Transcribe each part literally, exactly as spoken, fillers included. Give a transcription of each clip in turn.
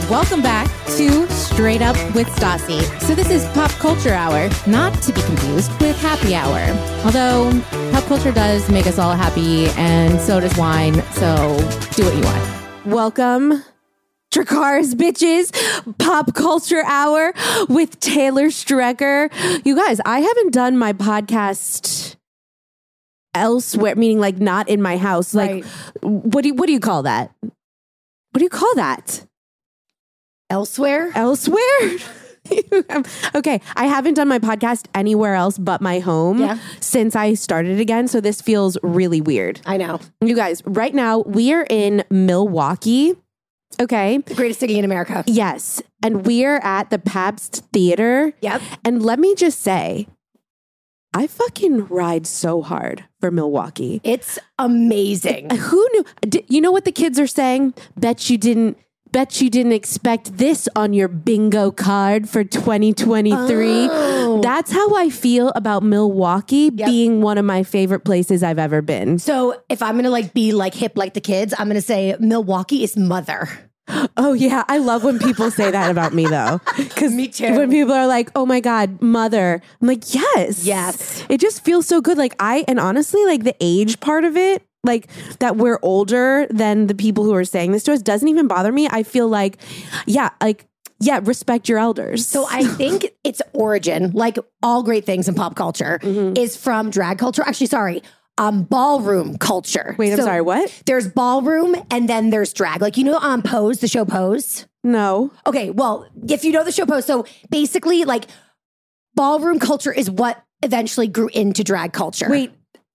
Welcome back to Straight Up with Stassi. So this is Pop Culture Hour, not to be confused with Happy Hour. Although pop culture does make us all happy, and so does wine, so do what you want. Welcome, Dracarys bitches, Pop Culture Hour with Taylor Strecker. You guys, I haven't done my podcast elsewhere, meaning like not in my house. Like, Right. what do you, what do you call that? What do you call that? Elsewhere? Elsewhere? Okay, I haven't done my podcast anywhere else but my home Yeah. since I started again, so this feels really weird. I know. You guys, right now we are in Milwaukee. Okay. The greatest city in America. Yes. And we are at the Pabst Theater. Yep. And let me just say, I fucking ride so hard for Milwaukee. It's amazing. Who knew? D- You know what the kids are saying? Bet you didn't. Bet you didn't expect this on your bingo card for twenty twenty-three. Oh. That's how I feel about Milwaukee Yep. being one of my favorite places I've ever been. So if I'm going to like be like hip like the kids, I'm going to say Milwaukee is mother. Oh yeah, I love when people say that about me though. Because Me too. when people are like, "Oh my God, mother," I'm like, "Yes, Yes. It just feels so good. Like I and honestly, like the age part of it, like that we're older than the people who are saying this to us, doesn't even bother me. I feel like, yeah, like yeah, respect your elders. So I think its origin, like all great things in pop culture, Mm-hmm. is from drag culture. Actually, sorry. Um, ballroom culture. Wait, I'm So sorry. What? There's ballroom and then there's drag. Like, you know, um, Pose, the show Pose. No. Okay, well, if you know the show Pose, so basically, like, ballroom culture is what eventually grew into drag culture. Wait.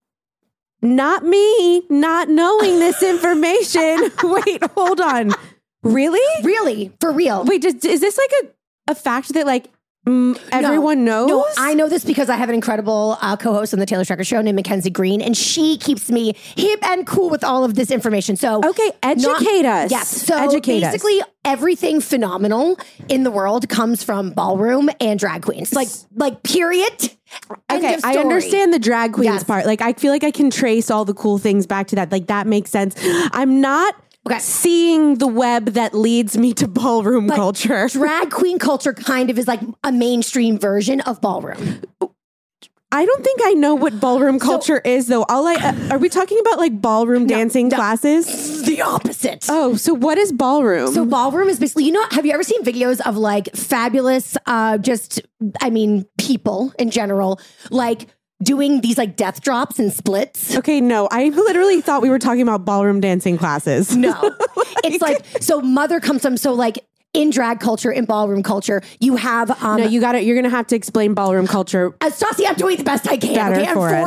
Not me. Not knowing this information. Wait. Hold on. Really? Really, for real. Wait. Does, is this like a a fact that like mm, everyone knows? No, I know this because I have an incredible uh, co-host on the Taylor Strecker Show named Mackenzie Green, and she keeps me hip and cool with all of this information. So, Okay, educate us. Yes. So Educate us. basically, everything phenomenal in the world comes from ballroom and drag queens. Like, like period. End Okay, of I story. understand the drag queens Yes. part. Like, I feel like I can trace all the cool things back to that. Like, that makes sense. I'm not Okay. seeing the web that leads me to ballroom But culture. Drag queen culture kind of is like a mainstream version of ballroom. I don't think I know what ballroom culture is, though. All I uh, are we talking about like ballroom dancing no. classes? The opposite. Oh, so what is ballroom? So ballroom is basically, you know, have you ever seen videos of like fabulous, uh, just, I mean, people in general, like doing these like death drops and splits? okay, no, I literally thought we were talking about ballroom dancing classes. No, it's like, so mother comes from, so like in drag culture, in ballroom culture, you have, um, No, you got to You're gonna have to explain ballroom culture. uh, Stassi, I'm doing the best I can. Better Okay, I'm for us.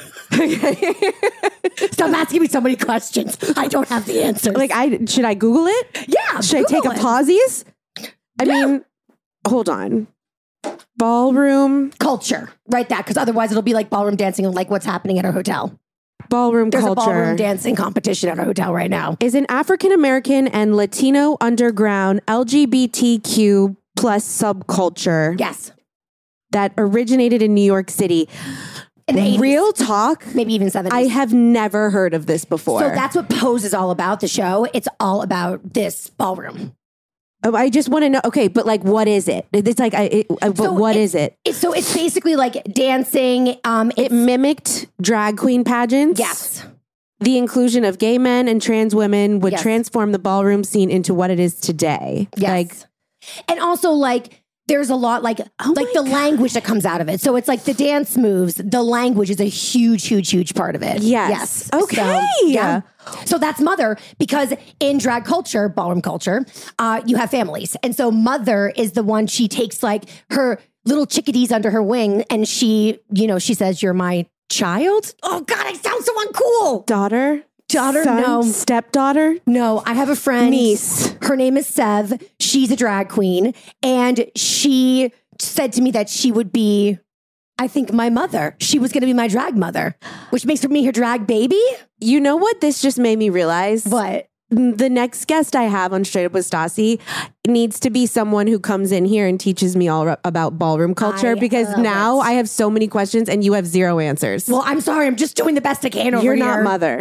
forty. Stop asking me so many questions. I don't have the answers. Like, I should I Google it? yeah, Should I take a Google it. pauses? I mean, hold on. Ballroom, Culture, write that, because otherwise it'll be like ballroom dancing and like what's happening at our hotel. ballroom There's culture a ballroom dancing competition at our hotel right now. is an African American and Latino underground L G B T Q plus subculture Yes. that originated in New York City. In the eighties, Real talk, maybe even seventies. I have never heard of this before. So that's what Pose is all about, the show. It's all about this ballroom. Oh, I just want to know. Okay, but like, what is it? It's like, I, it, uh, but So what it- is it? It's, so it's basically like dancing. Um, It it's, mimicked drag queen pageants. yes. The inclusion of gay men and trans women would Yes. transform the ballroom scene into what it is today. Yes. Like, And also like there's a lot like Oh like my the God. language that comes out of it. So it's like the dance moves, the language is a huge, huge, huge part of it. Yes. Yes. Okay. So, yeah. So that's mother, because in drag culture, ballroom culture, uh, you have families. And so mother is the one, she takes like her little chickadees under her wing and she, you know, she says, "You're my child." Oh God, it sounds so uncool. daughter? Daughter, Son? no. Stepdaughter? No, I have a friend. Niece. Her name is Sev. She's a drag queen. And she said to me that she would be, I think, my mother. She was going to be my drag mother, which makes me her drag baby. You know what this just made me realize? What? The next guest I have on Straight Up with Stassi needs to be someone who comes in here and teaches me all about ballroom culture, I because love now it. I have so many questions and you have zero answers. Well, I'm sorry. I'm just doing the best I can over You're here. not mother.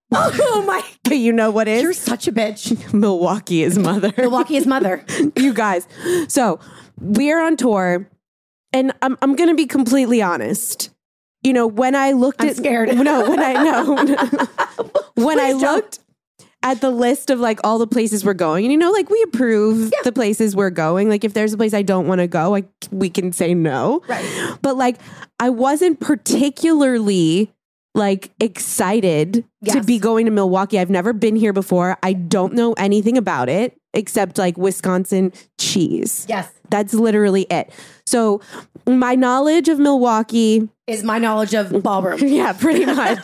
Oh my. But you know what is? You're such a bitch. Milwaukee is mother. Milwaukee is mother. You guys. So we're on tour and I'm, I'm going to be completely honest. You know, when I looked I'm at, scared. no, when I know, when I Please don't. looked at the list of like all the places we're going, and you know, like we approve Yeah. the places we're going. Like if there's a place I don't want to go, like we can say no. Right. But like, I wasn't particularly like excited to Yes. be going to Milwaukee. I've never been here before. I don't know anything about it except like Wisconsin cheese. Yes. That's literally it. So my knowledge of Milwaukee, Is my knowledge of ballroom. yeah, pretty much.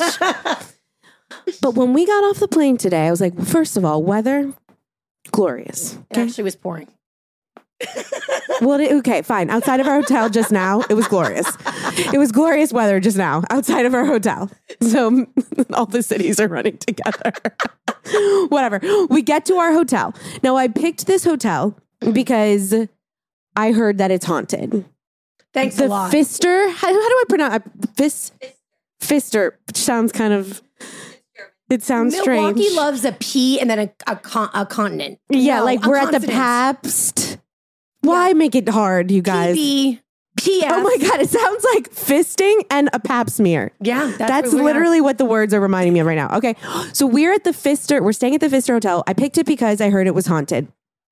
But when we got off the plane today, I was like, first of all, weather, glorious. It actually was pouring. Well, it- okay, fine. Outside of our hotel just now, it was glorious. It was glorious weather just now outside of our hotel. So all the cities are running together. Whatever. We get to our hotel. Now, I picked this hotel because I heard that it's haunted. Thanks The a lot. Fister, how, how do I pronounce it? Fis, Fister, which sounds kind of, it sounds Milwaukee strange. loves a P and then a, a, con- a continent. Yeah, No, like a we're at the consonant. Pabst. Why Yeah. make it hard, you guys? P B, P S. Oh my God, it sounds like fisting and a pap smear. Yeah, that's, That's where we are. literally what the words are reminding me of right now. Okay, so we're at the Fister. We're staying at the Fister Hotel. I picked it because I heard it was haunted.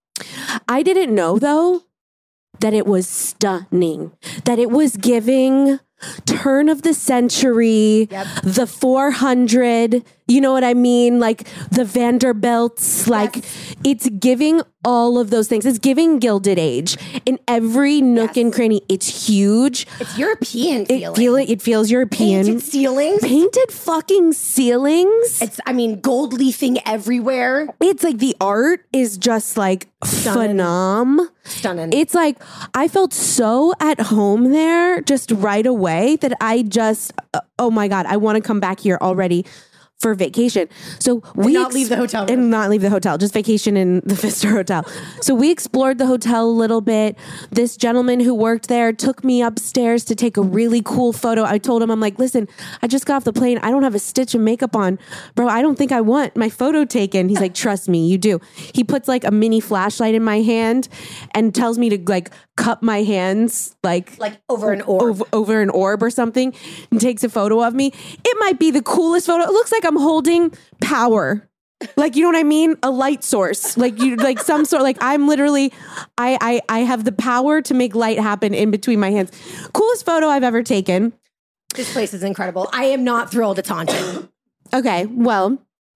I didn't know, though, that it was stunning, that it was giving turn of the century, Yep. the four hundred, you know what I mean? Like the Vanderbilts, like Yes. it's giving all of those things. It's giving Gilded Age in every nook Yes. and cranny. It's huge. It's European It, feeling. feel it, it feels European. Painted ceilings. Painted fucking ceilings. It's, I mean, gold leafing everywhere. It's like the art is just like Stunning. phenom. Stunning. It's like I felt so at home there just right away that I just, uh, oh my God, I want to come back here already for vacation. So we not leave the hotel room. and not leave the hotel, just vacation in the Fister Hotel. So we explored the hotel a little bit. This gentleman who worked there took me upstairs to take a really cool photo. I told him, I'm like, listen, I just got off the plane. I don't have a stitch of makeup on. Bro, I don't think I want my photo taken. He's like, trust me, you do. He puts like a mini flashlight in my hand and tells me to like cup my hands like like over an orb. over, over an orb or something and takes a photo of me. It might be the coolest photo. It looks like I'm holding power. Like, you know what I mean? A light source. Like you like some sort like I'm literally I I I have the power to make light happen in between my hands. Coolest photo I've ever taken. This place is incredible. I am not thrilled it's haunted. Okay, well,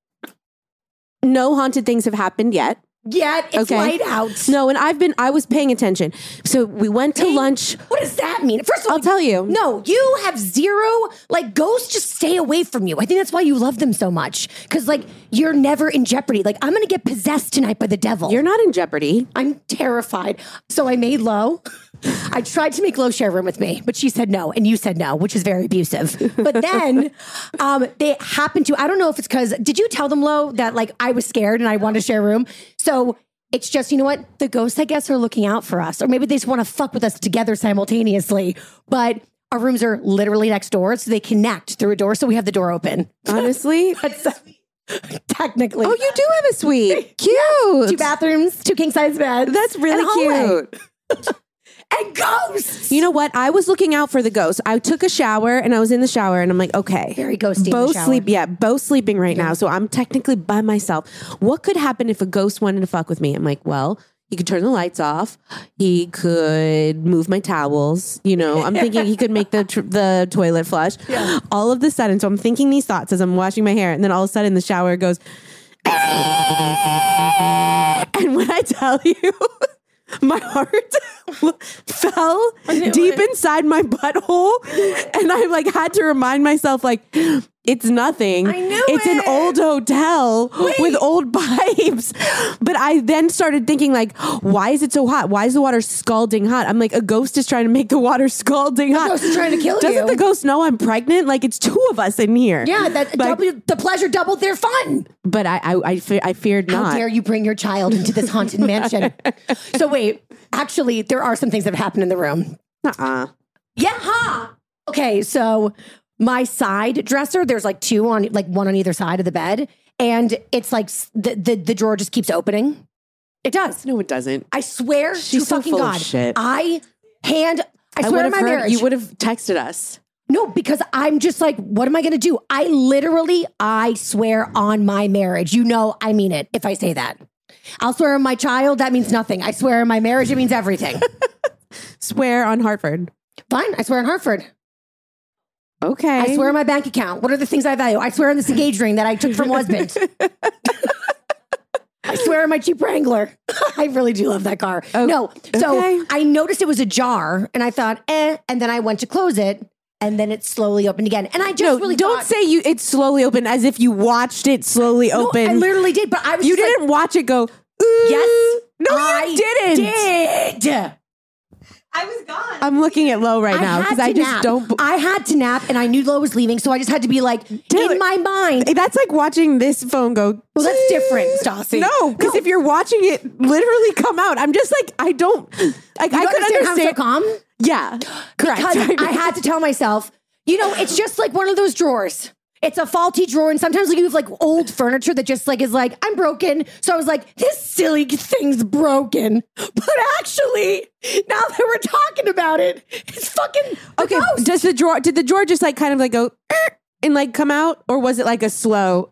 no haunted things have happened yet. Yet it's Okay. light out. No, and I've been I was paying attention. So we went to Paying- lunch. What does that mean? First of all, I'll tell you. No, you have zero, like ghosts just stay away from you. I think that's why you love them so much. Cause like you're never in jeopardy. Like I'm going to get possessed tonight by the devil. You're not in jeopardy. I'm terrified. So I made Lo. I tried to make Lo share a room with me, but she said no. And you said no, which is very abusive. But then um, they happened to, I don't know if it's because, did you tell them, Lo, that like I was scared and I wanted to share a room? So it's just, you know what? The ghosts, I guess, are looking out for us. Or maybe they just want to fuck with us together simultaneously. But our rooms are literally next door. So they connect through a door. So we have the door open. Honestly. That's technically. Oh, you do have a suite. Cute. Two bathrooms, two king size beds. That's and a really hallway. cute. And ghosts. You know what? I was looking out for the ghosts. I took a shower and I was in the shower and I'm like, okay. Very ghosty in the Both shower. sleep. Yeah, both sleeping right now. So I'm technically by myself. What could happen if a ghost wanted to fuck with me? I'm like, well, he could turn the lights off. He could move my towels. You know, I'm thinking he could make the tr- the toilet flush. Yeah. All of the sudden, so I'm thinking these thoughts as I'm washing my hair, and then all of a sudden the shower goes. And when I tell you, my heart fell deep inside my butthole, and I like had to remind myself, like, it's nothing. I knew it's it. an old hotel with old pipes. But I then started thinking, like, why is it so hot? Why is the water scalding hot? I'm like, a ghost is trying to make the water scalding hot. ghost is trying to kill Doesn't you. the ghost know I'm pregnant? Like, it's two of us in here. Yeah, that Like, double, the pleasure doubled their fun. but I, I, I, fe- I feared How not. dare you bring your child into this haunted mansion? So wait, actually, there are some things that have happened in the room. Uh-uh. Yeah, huh? Okay, so my side dresser, there's like two on, like one on either side of the bed. And it's like s- the, the, the drawer just keeps opening. It does. No, it doesn't. I swear She's to so fucking full of God. shit. I hand, I I swear would on have my heard, marriage. you would have texted us. No, because I'm just like, what am I going to do? I literally, I swear on my marriage. You know, I mean it if I say that. I'll swear on my child. That means nothing. I swear on my marriage. It means everything. Swear on Hartford. Fine. I swear on Hartford. Okay. I swear on my bank account. What are the things I value? I swear on this engagement ring that I took from husband. I swear on my cheap Wrangler. I really do love that car. Oh, no. So okay. I noticed it was ajar and I thought, eh. And then I went to close it and then it slowly opened again. And I just No, really don't thought, say you. It slowly opened as if you watched it slowly no, open. I literally did, but I was you just like, didn't watch it go. Ooh. yes. No, I you didn't. did. I was gone. I'm looking at Lo right now had because to I just nap. don't. b- I had to nap and I knew Lo was leaving. So I just had to be like, Taylor- in my mind. That's like watching this phone go. Well, that's different, Stassi. No, because if you're watching it literally come out, I'm just like I don't. Like You I could understand how I'm so understand. calm? Yeah, correct. Because I had to tell myself, you know, it's just like one of those drawers. It's a faulty drawer. And sometimes like, you have like old furniture that just like is like, I'm broken. So I was like, this silly thing's broken. But actually, now that we're talking about it, it's fucking Okay, ghost. does the drawer? Did the drawer just like kind of like go "Er," and like come out, or was it like a slow?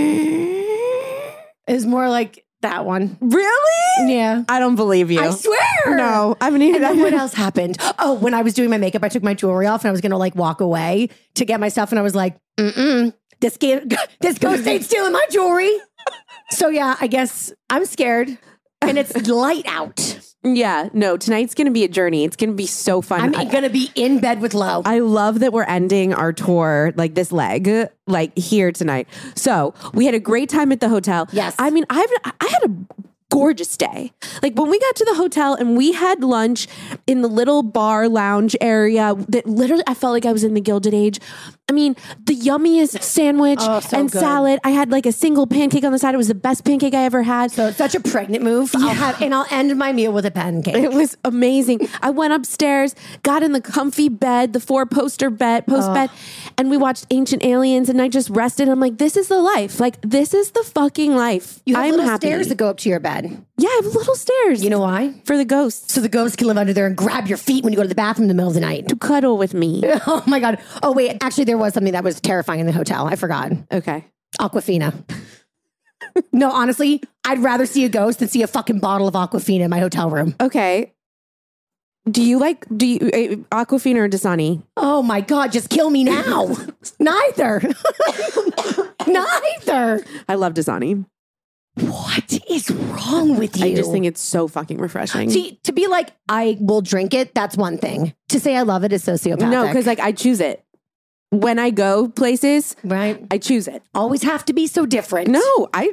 It's more like that one. Really? Yeah. I don't believe you. I swear. No, I haven't even. And then what else happened? Oh, when I was doing my makeup, I took my jewelry off and I was going to like walk away to get my stuff. And I was like, mm-mm, this, ga- this ghost ain't stealing my jewelry. So yeah, I guess I'm scared and it's light out. Yeah, no. Tonight's gonna be a journey. It's gonna be so fun. I'm I, going to be in bed with Lo. I love that we're ending our tour like this leg, like here tonight. So we had a great time at the hotel. Yes. I mean, I've I had a gorgeous day. Like when we got to the hotel and we had lunch in the little bar lounge area that literally I felt like I was in the Gilded Age. I mean, the yummiest sandwich Oh, so and good. salad. I had like a single pancake on the side. It was the best pancake I ever had. So it's such a pregnant move. I'll have, and I'll end my meal with a pancake. It was amazing. I went upstairs, got in the comfy bed, the four poster bed, post bed, and we watched Ancient Aliens and I just rested. I'm like, this is the life. Like, this is the fucking life. You have I'm little happy. stairs that go up to your bed. Yeah, I have little stairs. You know why? For the ghosts So the ghosts can live under there and grab your feet when you go to the bathroom in the middle of the night. to cuddle with me. Oh my God. Oh wait, actually there was something that was terrifying in the hotel. I forgot. Okay. Aquafina. No, honestly, I'd rather see a ghost than see a fucking bottle of Aquafina in my hotel room. Okay. Do you like, do you, uh, Aquafina or Dasani? Oh my God, just kill me now. Neither. Neither. I love Dasani. What is wrong with you? I just think it's so fucking refreshing. See, to be like, I will drink it, that's one thing. To say I love it is sociopathic. no, because like I choose it. When I go places, right? I choose it. Always have to be so different. No, I.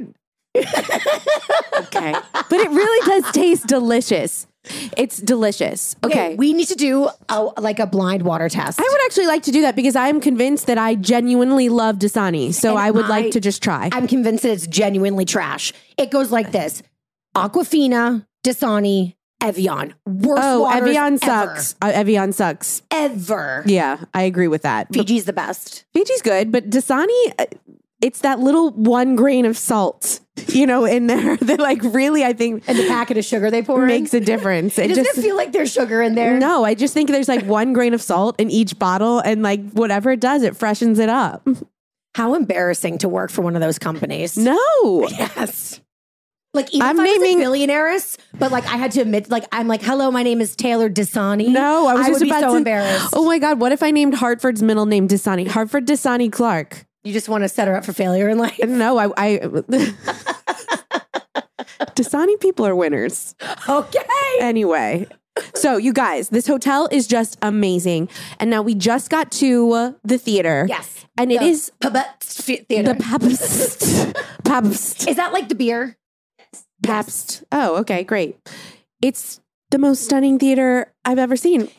Okay. But it really does taste delicious. It's delicious. Okay. We need to do a, like a blind water test. I would actually like to do that because I am convinced that I genuinely love Dasani. So And I would I- like to just try. I'm convinced that it's genuinely trash. It goes like this: Aquafina, Dasani, Evian. Worst oh, waters Evian ever. sucks. Uh, Evian sucks. Ever. Yeah, I agree with that. But Fiji's the best. Fiji's good, but Dasani, uh, it's that little one grain of salt, you know, in there that like really, I think And the packet of sugar they pour makes in. a difference. It Doesn't just it feel like there's sugar in there? No, I just think there's like one grain of salt in each bottle, and like whatever it does, it freshens it up. How embarrassing to work for one of those companies. No, Yes. Like even I'm if I was naming- a billionaireess, but like I had to admit, like I'm like, hello, my name is Taylor Dasani. no, I was just would be about so to. embarrassed. Oh my god, what if I named Hartford's middle name Dasani? Hartford Dasani Clark. You just want to set her up for failure in life. No, I. I Dasani people are winners. Okay. Anyway. So, you guys, this hotel is just amazing. And now we just got to the theater. Yes. And it The is Pabst Theater. the Pabst. Pabst. Is that like the beer? Pabst. Oh, okay, great. It's the most stunning theater I've ever seen.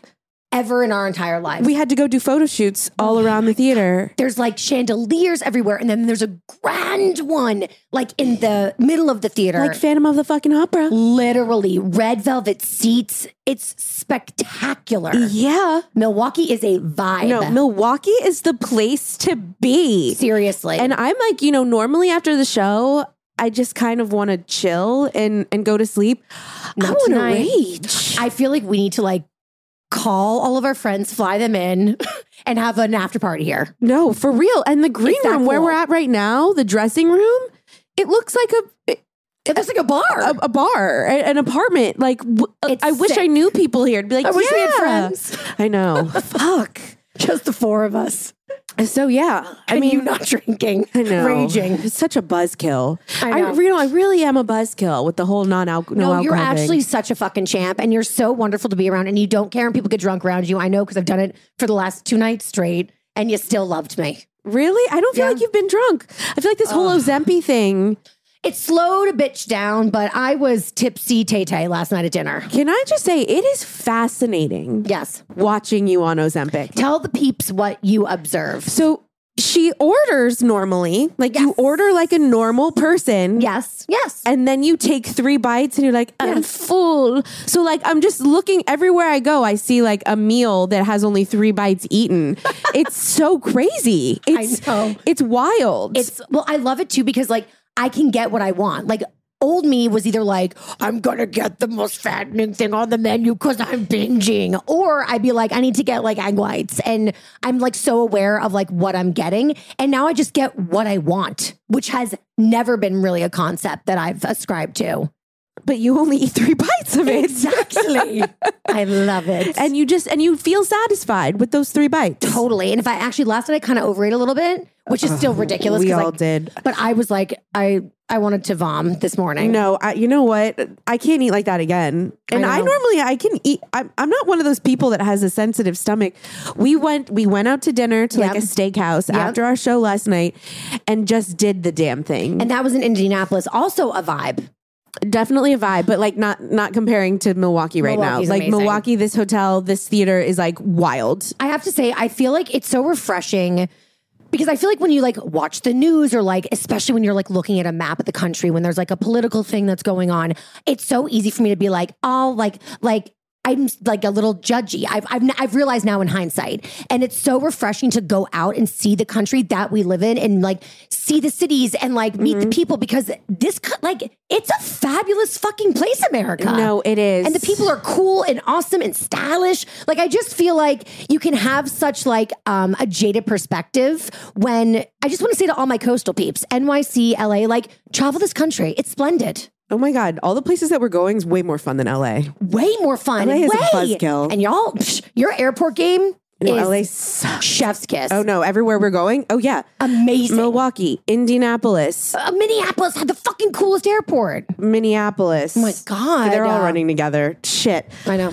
ever in our entire lives. We had to go do photo shoots all around the theater. There's like chandeliers everywhere. And then there's a grand one like in the middle of the theater. Like Phantom of the fucking Opera. Literally red velvet seats. It's spectacular. Yeah. Milwaukee is a vibe. No, Milwaukee is the place to be. Seriously. And I'm like, you know, normally after the show, I just kind of want to chill and, and go to sleep. Not I want to tonight. rage. I feel like we need to like call all of our friends, fly them in, and have an after party here. No, for real. And the green It's that room where cool. we're at right now, the dressing room, it looks like a It looks like a bar. a, a bar, a- an apartment. Like w- It's I wish sick. I knew people here. I'd be like, I wish yeah. we had friends. I know. Fuck. Just the four of us. So yeah, I And mean, you not drinking, I know. raging. It's such a buzzkill. I I, know. you know, I really am a buzzkill with the whole non-alcohol. No, No, you're alcohol thing. actually such a fucking champ, and you're so wonderful to be around. And you don't care when people get drunk around you. I know because I've done it for the last two nights straight, and you still loved me. Really? I don't feel Yeah. like you've been drunk. I feel like this whole Ozempic thing. It slowed a bitch down, but I was tipsy tay tay last night at dinner. Can I just say, it is fascinating Yes. watching you on Ozempic. Tell the peeps what you observe. So she orders normally, like you Yes. order like a normal person. Yes. Yes. And then you take three bites and you're like, I'm Yes. full. So like, I'm just looking everywhere I go. I see like a meal that has only three bites eaten. It's so crazy. It's, know. it's wild. It's well, I love it too because like I can get what I want. Like old me was either like, I'm gonna get the most fattening thing on the menu because I'm binging. Or I'd be like, I need to get like egg whites. And I'm like so aware of like what I'm getting. And now I just get what I want, which has never been really a concept that I've ascribed to. but you only eat three bites of it. Exactly. I love it. And you just, and you feel satisfied with those three bites. Totally. And if I actually last night I kind of overate a little bit, which is still ridiculous. We 'cause, all like, did. But I was like, I I wanted to vom this morning. No, I, you know what? I can't eat like that again. And I, know. normally I can eat. I'm, I'm not one of those people that has a sensitive stomach. We went we went out to dinner to like a Yep. steakhouse Yep. after our show last night, and just did the damn thing. And that was in Indianapolis. Also a vibe. Definitely a vibe, but like not not comparing to Milwaukee right Milwaukee's now. Like amazing. Milwaukee, this hotel, this theater is like wild. I have to say, I feel like it's so refreshing because I feel like when you like watch the news or like, especially when you're like looking at a map of the country, when there's like a political thing that's going on, it's so easy for me to be like, oh, like, like, I'm like a little judgy. I've, I've, I've realized now in hindsight. And it's so refreshing to go out and see the country that we live in and like see the cities and like meet Mm-hmm. the people because this, co- like, it's a fabulous fucking place, America. No, it is. And the people are cool and awesome and stylish. Like, I just feel like you can have such like um, a jaded perspective when I just want to say to all my coastal peeps, N Y C, L A, like travel this country. It's splendid. Oh my God, all the places that we're going is way more fun than L A. Way more fun. L A is a Way. buzzkill. And y'all, psh, your airport game No, is L A sucks. chef's kiss. Oh no, everywhere we're going. Oh yeah. Amazing. Milwaukee, Indianapolis, Uh, Minneapolis had the fucking coolest airport. Minneapolis. Oh my God. They're all Uh, running together. Shit. I know.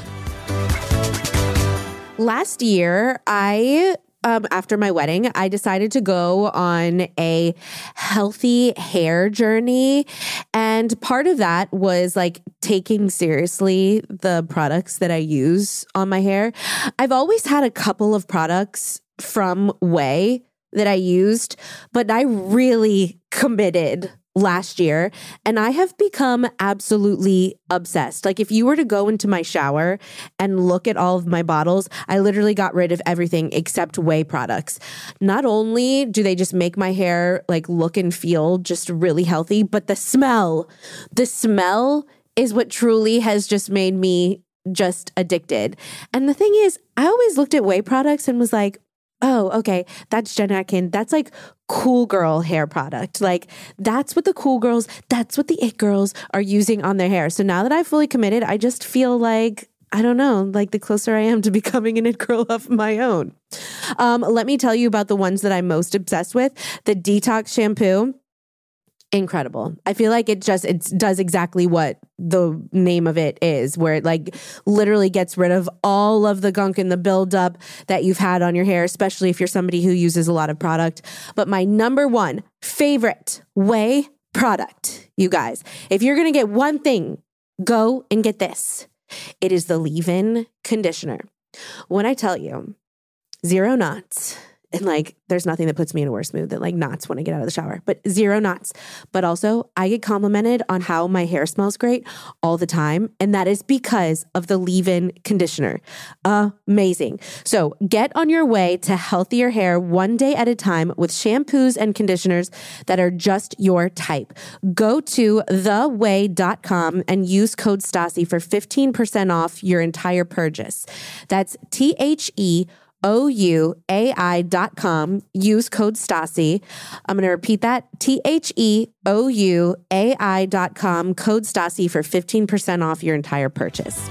Last year, I, um, after my wedding, I decided to go on a healthy hair journey. And part of that was like taking seriously the products that I use on my hair. I've always had a couple of products from Way that I used, but I really committed last year and I have become absolutely obsessed. Like if you were to go into my shower and look at all of my bottles, I literally got rid of everything except Way products. Not only do they just make my hair like look and feel just really healthy, but the smell, the smell is what truly has just made me just addicted. And the thing is, I always looked at Way products and was like, oh, okay, that's Jen Atkin. That's like cool girl hair product. Like that's what the cool girls, that's what the it girls are using on their hair. So now that I've fully committed, I just feel like, I don't know, like the closer I am to becoming an it girl of my own. Um, let me tell you about the ones that I'm most obsessed with. The Detox shampoo. Incredible. I feel like it just, it does exactly what the name of it is, where it like literally gets rid of all of the gunk and the buildup that you've had on your hair, especially if you're somebody who uses a lot of product. But my number one favorite Way product, you guys, if you're going to get one thing, go and get this. It is the leave-in conditioner. When I tell you zero knots, and like there's nothing that puts me in a worse mood than like knots when I get out of the shower, but zero knots. But also I get complimented on how my hair smells great all the time. And that is because of the leave-in conditioner. Amazing. So get on your way to healthier hair one day at a time with shampoos and conditioners that are just your type. Go to the way dot com and use code Stassi for fifteen percent off your entire purchase. That's T H E O U A I dot com. Use code Stassi. I'm going to repeat that. T H E O U A I dot com. Code Stassi for fifteen percent off your entire purchase.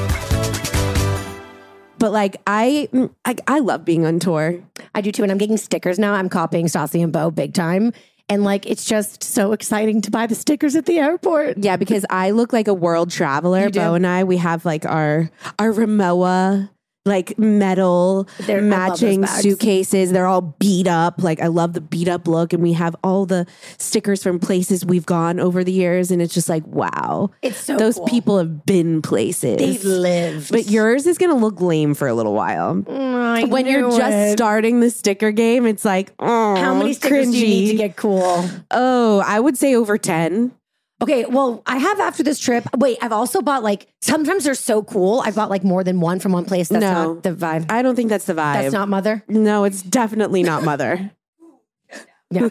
But like, I, I, I love being on tour. I do too. And I'm getting stickers now. I'm copying Stassi and Bo big time. And like, it's just so exciting to buy the stickers at the airport. Yeah, because I look like a world traveler. You do. Bo and I, we have like our, our Rimowa like metal They're- I love matching those bags. suitcases. They're all beat up. Like I love the beat up look. And we have all the stickers from places we've gone over the years. And it's just like, wow. It's so Those cool. people have been places. They've lived. But yours is going to look lame for a little while. I When you're knew just it. starting the sticker game, it's like, oh, How many stickers do you need to cringy. get cool? Oh, I would say over ten. Okay, well, I have after this trip. Wait, I've also bought like, sometimes they're so cool. I've bought like more than one from one place. That's No. not the vibe. I don't think that's the vibe. That's not Mother. No, it's definitely not Mother. Yeah.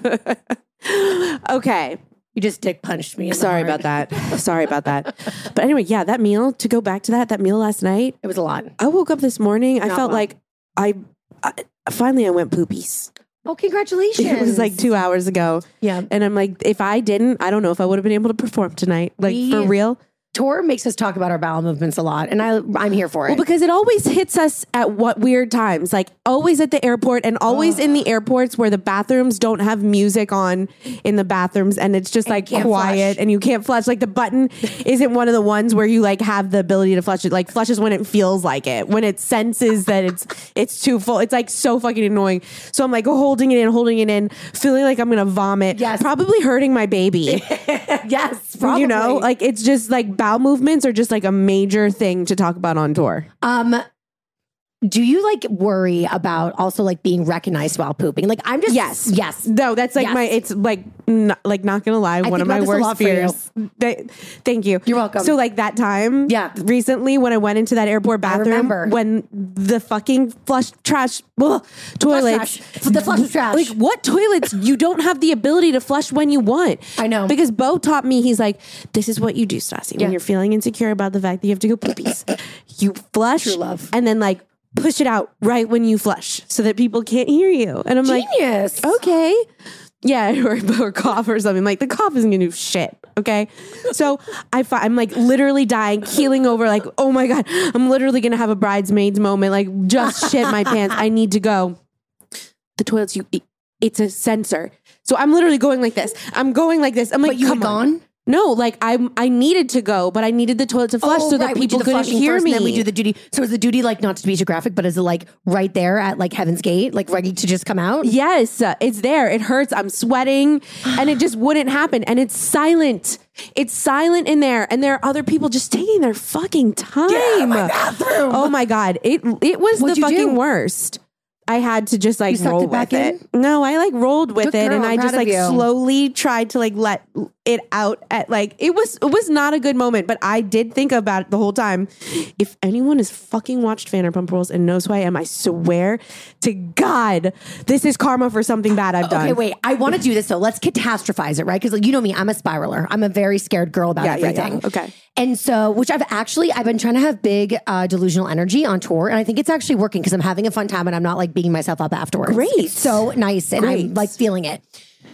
Okay. You just dick punched me. in the Sorry heart. about that. Sorry about that. But anyway, yeah, that meal, to go back to that, that meal last night, It was a lot. I woke up this morning. I Not felt well. like I, I, finally I went poopies. Oh, congratulations. It was like two hours ago. Yeah. And I'm like, if I didn't, I don't know if I would have been able to perform tonight. Like We- for real. Tour makes us talk about our bowel movements a lot, and I, I'm here for it. Well, because it always hits us at what weird times, like always at the airport and always in the airports where the bathrooms don't have music on in the bathrooms and it's just like can't quiet flush. and you can't flush. Like the button isn't one of the ones where you like have the ability to flush it. Like flushes when it feels like it, when it senses that it's it's too full. It's like so fucking annoying. So I'm like holding it in, holding it in, feeling like I'm gonna vomit. Yes. Probably hurting my baby. yes, probably. You know, like it's just like bowel movements are just like a major thing to talk about on tour. Um, do you like worry about also like being recognized while pooping? Like I'm just Yes. yes. No, that's like Yes. my, it's like, not, like not gonna lie, one think of my about this a worst lot for you. fears. Th- Thank you. You're welcome. So like that time, Yeah. recently when I went into that airport bathroom, remember. when the fucking flush trash, ugh, toilets, trash. The flush was trash. Like what toilets? You don't have the ability to flush when you want. I know. Because Bo taught me, he's like, this is what you do, Stassi, Yeah. when you're feeling insecure about the fact that you have to go poopies. You flush True love. and then like push it out right when you flush so that people can't hear you. And I'm like, Genius. okay. Yeah, or, or cough or something. Like the cough isn't gonna do shit. Okay. So I fi- I'm like literally dying, keeling over, like, oh my God, I'm literally gonna have a bridesmaids moment, like just shit my pants. I need to go. The toilets, you it's a sensor. So I'm literally going like this. I'm going like this. I'm like, But you had come on. gone? No, like I I needed to go, but I needed the toilet to flush Oh, so that right. We do people the couldn't flushing hear first, me. And then we do the duty. So is the duty like, not to be too graphic, but is it like right there at like Heaven's Gate, like ready to just come out? Yes, uh, it's there. It hurts. I'm sweating and it just wouldn't happen. And it's silent. It's silent in there. And there are other people just taking their fucking time. Get out of my bathroom. Oh my God. It it was What'd the you fucking do? worst. I had to just like You sucked roll it back with in? it. No, I like rolled with Good it girl. and I I'm just proud like of you. slowly tried to like let it out at like it was it was not a good moment, but I did think about it the whole time. If anyone has fucking watched Vanderpump Rules and knows who I am, I swear to God, this is karma for something bad I've done. Okay, wait. I want to do this though. Let's catastrophize it, right? Because like, you know me, I'm a spiraler. I'm a very scared girl about Yeah, yeah, everything. yeah. Okay. And so, which I've actually, I've been trying to have big uh, delusional energy on tour, and I think it's actually working because I'm having a fun time and I'm not like beating myself up afterwards. Great. It's so nice, and Great. I'm like feeling it.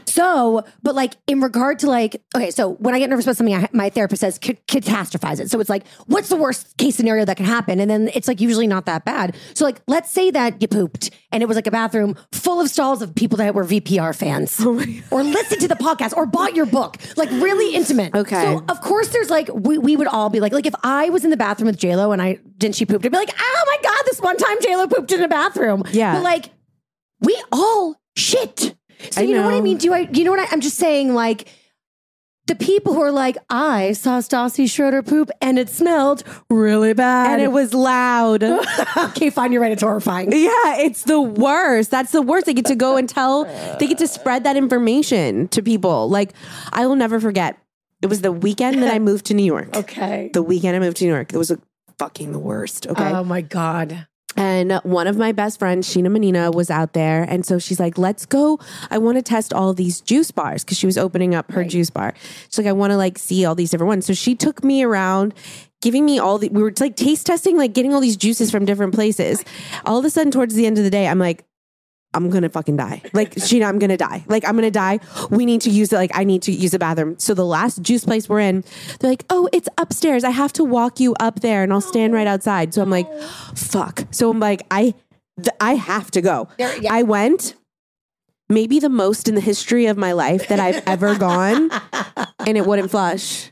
So, but like in regard to like, okay, so when I get nervous about something, I, my therapist says ca- catastrophize it. So it's like, what's the worst case scenario that can happen? And then it's like usually not that bad. So like, let's say that you pooped and it was like a bathroom full of stalls of people that were V P R fans, or listened to the podcast, or bought your book, like really intimate. Okay. So of course, there's like we we would all be like, like if I was in the bathroom with J Lo and I didn't she pooped, I'd be like, oh my God, this one time J Lo pooped in a bathroom. Yeah. But like, we all shit. So I you know. what I know. mean? Do I? You know what I, I'm just saying? Like, the people who are like, I saw Stassi Schroeder poop and it smelled really bad. And it was loud. Okay, fine, you're right. It's horrifying. Yeah, it's the worst. That's the worst. They get to go and tell, they get to spread that information to people. Like, I will never forget. It was the weekend that I moved to New York. Okay. The weekend I moved to New York. It was a fucking the worst. Okay. Oh my God. And one of my best friends, Sheena Menina, was out there. And so she's like, let's go. I want to test all these juice bars because she was opening up her right. juice bar. She's like, I want to like see all these different ones. So she took me around, giving me all the, we were like taste testing, like getting all these juices from different places. All of a sudden, towards the end of the day, I'm like, I'm going to fucking die. Like, Sheena, I'm going to die. Like, I'm going to die. We need to use it. Like, I need to use the bathroom. So the last juice place we're in, they're like, oh, it's upstairs. I have to walk you up there and I'll stand right outside. So I'm like, fuck. So I'm like, I, th- I have to go. There, yeah. I went maybe the most in the history of my life that I've ever gone and it wouldn't flush.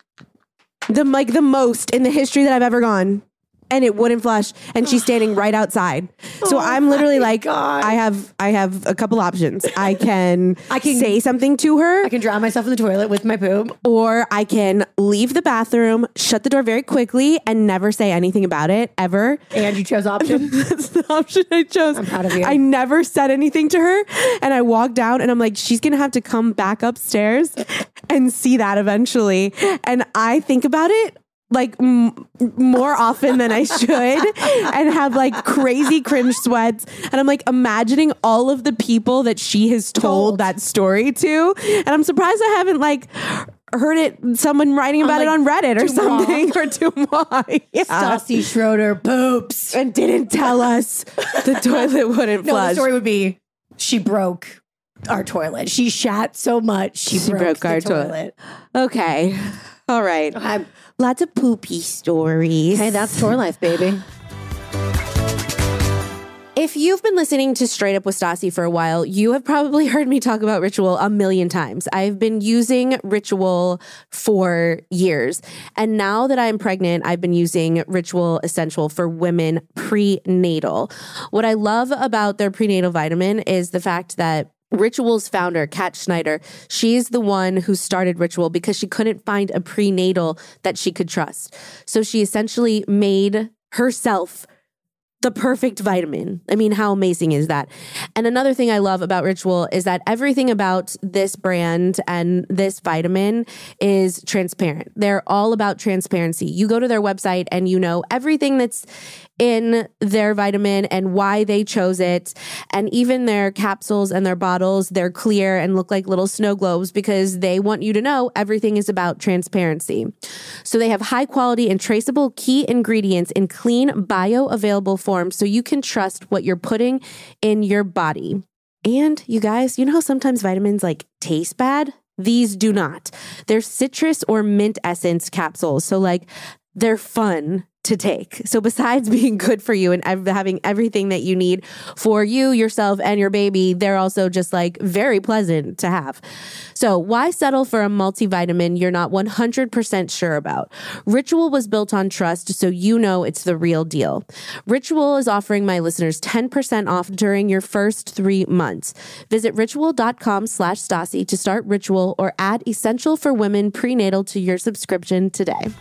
The, like the most in the history that I've ever gone. And it wouldn't flush, and she's standing right outside. So oh I'm literally like, God. I have, I have a couple options. I can, I can say something to her. I can drown myself in the toilet with my poop, or I can leave the bathroom, shut the door very quickly, and never say anything about it ever. And you chose option. That's the option I chose. I'm proud of you. I never said anything to her, and I walked down, and I'm like, she's gonna have to come back upstairs and see that eventually. And I think about it like m- more often than I should and have like crazy cringe sweats. And I'm like imagining all of the people that she has told, told. that story to. And I'm surprised I haven't like heard it, someone writing about like, it on Reddit or something or too much. Yeah. Stassi Schroeder poops. And didn't tell us the toilet wouldn't no, flush. The story would be, she broke our toilet. She shat so much, she, she broke, broke our toilet. toilet. Okay. All right. Okay. Lots of poopy stories. Hey, that's store life, baby. If you've been listening to Straight Up with Stassi for a while, you have probably heard me talk about Ritual a million times. I've been using Ritual for years. And now that I'm pregnant, I've been using Ritual Essential for women prenatal. What I love about their prenatal vitamin is the fact that Ritual's founder, Kat Schneider, she's the one who started Ritual because she couldn't find a prenatal that she could trust. So she essentially made herself the perfect vitamin. I mean, how amazing is that? And another thing I love about Ritual is that everything about this brand and this vitamin is transparent. They're all about transparency. You go to their website and you know everything that's in their vitamin and why they chose it. And even their capsules and their bottles, they're clear and look like little snow globes because they want you to know everything is about transparency. So they have high quality and traceable key ingredients in clean, bioavailable form so you can trust what you're putting in your body. And you guys, you know how sometimes vitamins like taste bad? These do not. They're citrus or mint essence capsules. So like they're fun to take. So besides being good for you and ev- having everything that you need for you, yourself, and your baby, they're also just like very pleasant to have. So why settle for a multivitamin you're not one hundred percent sure about? Ritual was built on trust, so you know it's the real deal. Ritual is offering my listeners ten percent off during your first three months. Visit ritual.com slash Stassi to start Ritual or add Essential for Women Prenatal to your subscription today.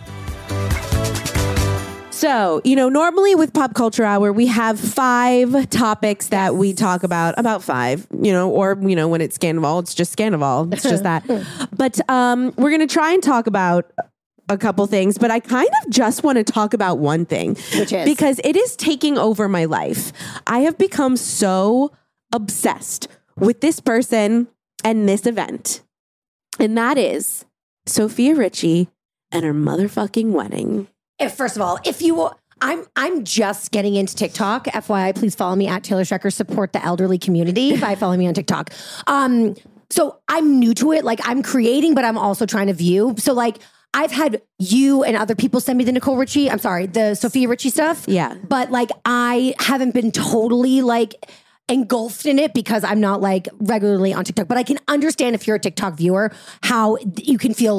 So, you know, normally with Pop Culture Hour, we have five topics that we talk about, about five, you know, or, you know, when it's Scandival, it's just Scandival. It's just that. But um, we're going to try and talk about a couple things, but I kind of just want to talk about one thing. Which is? Because it is taking over my life. I have become so obsessed with this person and this event. And that is Sofia Richie and her motherfucking wedding. If, first of all, if you, I'm I'm just getting into TikTok. F Y I, please follow me at Taylor Strecker. Support the elderly community by following me on TikTok. Um, so I'm new to it. Like I'm creating, but I'm also trying to view. So like I've had you and other people send me the Nicole Richie. I'm sorry, the Sofia Richie stuff. Yeah, but like I haven't been totally like engulfed in it because I'm not like regularly on TikTok, but I can understand if you're a TikTok viewer, how you can feel like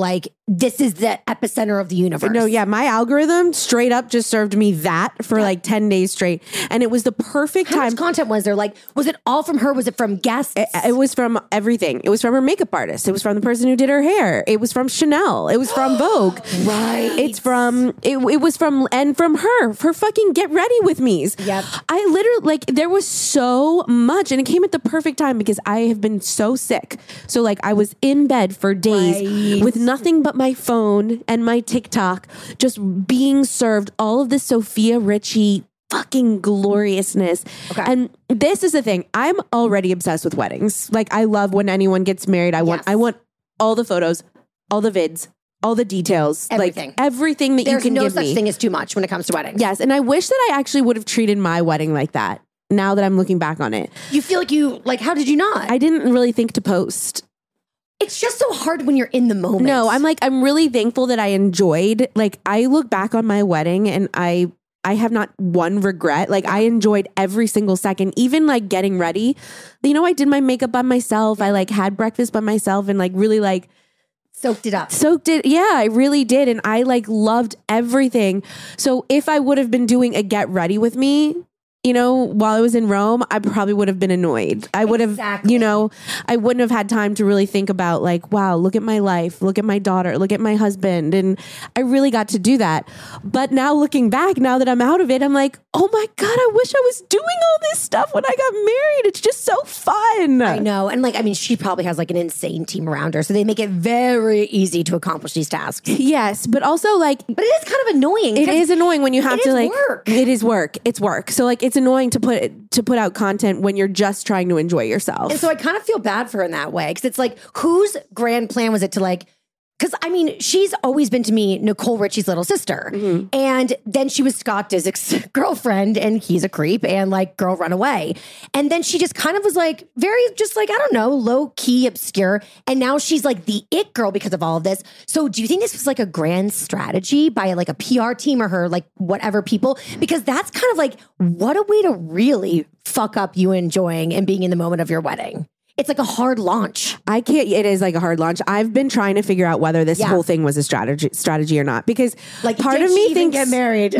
this is the epicenter of the universe. No, yeah, my algorithm straight up just served me that for Yeah. like ten days straight. And it was the perfect How time. much content was there? Like, was it all from her? Was it from guests? It, it was from everything. It was from her makeup artist. It was from the person who did her hair. It was from Chanel. It was from Vogue. Right. It's from, it, it was from, and from her, her fucking get ready with me's. Yep. I literally, like, there was so much and it came at the perfect time because I have been so sick. So like I was in bed for days Right. with nothing but my phone and my TikTok, just being served all of this Sophia Richie fucking gloriousness. Okay. And this is the thing. I'm already obsessed with weddings. Like I love when anyone gets married. I want Yes. I want all the photos, all the vids, all the details, Everything. like everything that There's you can no give such me. thing as too much when it comes to weddings. Yes, and I wish that I actually would have treated my wedding like that. Now that I'm looking back on it, You feel like you, like, how did you not? I didn't really think to post. it's just so hard when you're in the moment. No, I'm like, I'm really thankful that I enjoyed, like, I look back on my wedding and I, I have not one regret. Like, I enjoyed every single second, even like getting ready. You know, I did my makeup by myself. I like had breakfast by myself and like really like soaked it up. soaked it. Yeah, I really did. And I like loved everything. So if I would have been doing a get ready with me, you know, while I was in Rome, I probably would have been annoyed. I would have, Exactly. you know, I wouldn't have had time to really think about like, wow, look at my life, look at my daughter, look at my husband. And I really got to do that. But now looking back, now that I'm out of it, I'm like, oh my God, I wish I was doing all this stuff when I got married. It's just so fun. I know. And like, I mean, she probably has like an insane team around her. So they make it very easy to accomplish these tasks. Yes, but also like, But it is kind of annoying. it 'cause is annoying when you have it to is like work. it is work. It's work. So like it's annoying to put to put out content when you're just trying to enjoy yourself. And so I kind of feel bad for her in that way. Because it's like, whose grand plan was it to like, because I mean, she's always been to me Nicole Richie's little sister. Mm-hmm. And then she was Scott Disick's girlfriend and he's a creep and like, girl, run away. And then she just kind of was like, very just like, I don't know, low key, obscure. And now she's like the it girl because of all of this. So do you think this was like a grand strategy by like a P R team or her, like whatever people? Because that's kind of like, what a way to really fuck up you enjoying and being in the moment of your wedding. It's like a hard launch. I can't. It is like a hard launch. I've been trying to figure out whether this Yeah. whole thing was a strategy, strategy or not. Because Like, part did of she me even thinks get married.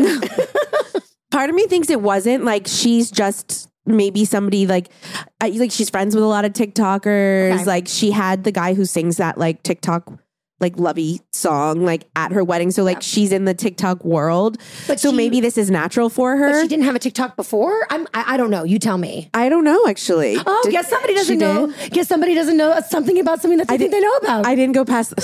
part of me thinks it wasn't. Like she's just maybe somebody like I, like she's friends with a lot of TikTokers. Okay. Like she had the guy who sings that like TikTok like lovey song like at her wedding. So like Yeah. she's in the TikTok world. But so she- maybe this is natural for But her. she didn't have a TikTok before. I'm. I, I don't know. You tell me. I don't know actually. Oh, Did- guess somebody she doesn't know. did? Guess somebody doesn't know something about something that they think they know about. I didn't go past.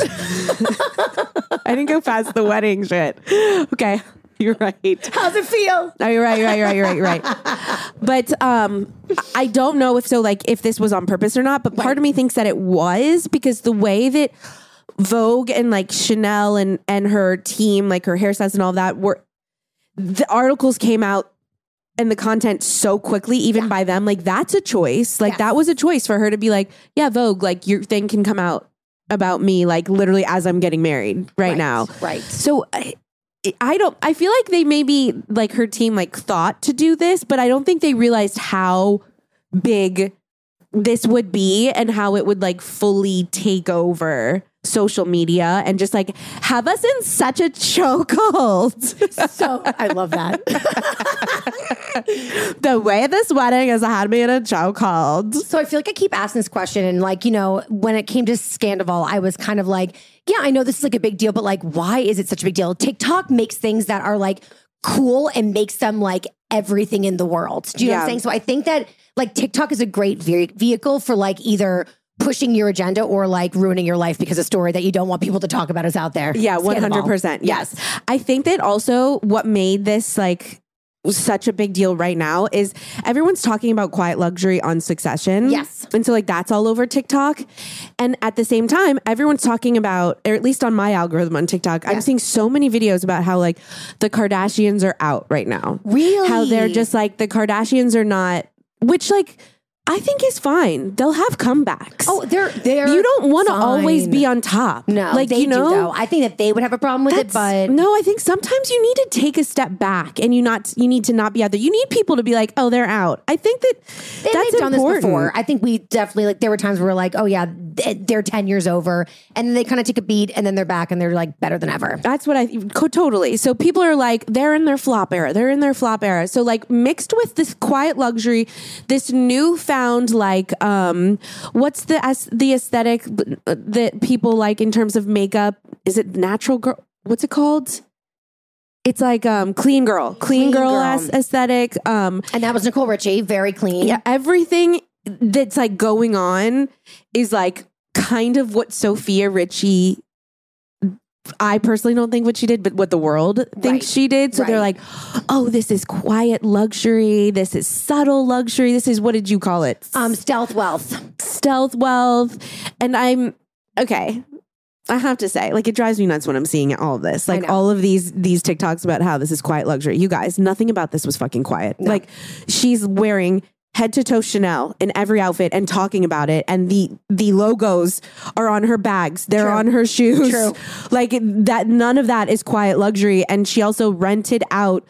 I didn't go past the wedding shit. Okay, you're right. How's it feel? No, you're right. You're right. You're right. You're right. You're right. But um, I don't know if so. Like if this was on purpose or not. But part of me thinks that it was because the way that Vogue and like Chanel and and her team, like her hairstyles and all that, were the articles came out. And the content so quickly, even Yeah. by them, like that's a choice. Like Yes. that was a choice for her to be like, yeah, Vogue, like your thing can come out about me, like literally as I'm getting married right, now. Right. So I, I don't, I feel like they maybe like her team like thought to do this, but I don't think they realized how big this would be and how it would like fully take over social media and just like have us in such a chokehold. So I love that. The way this wedding has had me in a chokehold. So I feel like I keep asking this question, and like you know, when it came to Scandival, I was kind of like, yeah, I know this is like a big deal, but like, why is it such a big deal? TikTok makes things that are like cool and makes them like everything in the world. Do you know what I'm Yeah. saying? So I think that like TikTok is a great ve- vehicle for like either pushing your agenda or like ruining your life because a story that you don't want people to talk about is out there. Yeah, one hundred Scandival. percent. Yes. I think that also what made this like such a big deal right now is everyone's talking about Quiet Luxury on Succession. Yes. And so like that's all over TikTok. And at the same time, everyone's talking about, or at least on my algorithm on TikTok, I'm Yeah. seeing so many videos about how like the Kardashians are out right now. Really? How they're just like the Kardashians are not, which like I think is fine. They'll have comebacks. Oh, they're they're. You don't want to fine. always be on top. No, like they you know. do though. I think that they would have a problem with it, but no, I think sometimes you need to take a step back, and you not you need to not be out there. You need people to be like, oh, they're out. I think that they, that's they've done important. this before. I think we definitely like. There were times where we're like, oh yeah, they're ten years over, and then they kind of take a beat, and then they're back, and they're like better than ever. That's what I co- totally. So people are like, they're in their flop era. They're in their flop era. So like mixed with this quiet luxury, this newfound like. Um, what's the as the aesthetic that people like in terms of makeup? Is it natural girl? What's it called? It's like um, clean girl, clean, Clean girl, girl. as aesthetic. Um, And that was Nicole Richie, very clean. yeah, everything that's like going on is like kind of what Sophia Richie. I personally don't think what she did, but what the world thinks Right. she did. So they're Right. like, oh, this is quiet luxury. This is subtle luxury. This is, what did you call it? Um, stealth wealth. Stealth wealth. And I'm, okay. I have to say, like, it drives me nuts when I'm seeing all of this. Like know. all of these, these TikToks about how this is quiet luxury. You guys, nothing about this was fucking quiet. Like she's wearing head to toe Chanel in every outfit and talking about it. And the, the logos are on her bags. They're True. on her shoes. True. Like that, none of that is quiet luxury. And she also rented out